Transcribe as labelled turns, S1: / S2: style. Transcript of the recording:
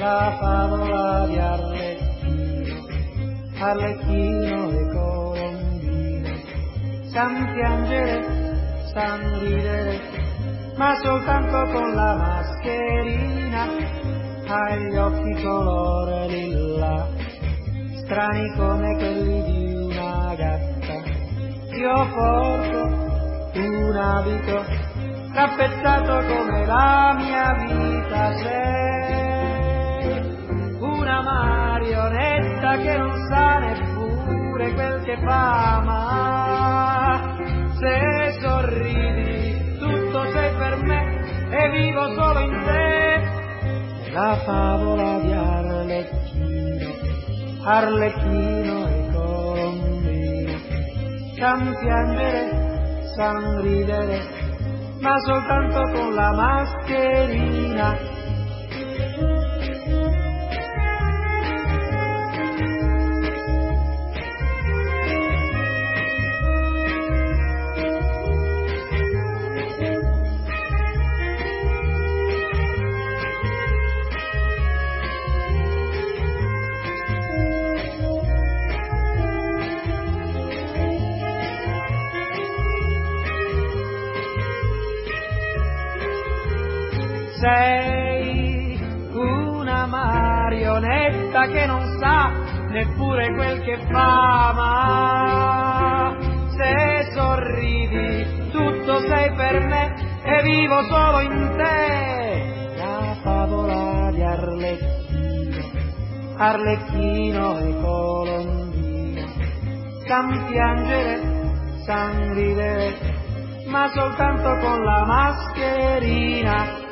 S1: la favola di Arlecchino, Arlecchino e Colombino, san piangere, san ridere, ma soltanto con la mascherina, ha gli occhi color lilla, strani come quelli di una gatta. Io porto un abito rappezzato come la mia vita, sei una marionetta che non sa neppure quel che fa, ma se sorridi tutto sei per me e vivo solo in te. La favola di Arlecchino, Arlecchino e Colombino, san piangere, san ridere, ma soltanto con la mascherina. Sei una marionetta che non sa neppure quel che fa, ma se sorridi tutto sei per me e vivo solo in te. La favola di Arlecchino, Arlecchino e Colombino, san piangere, san ridere, ma soltanto con la mascherina.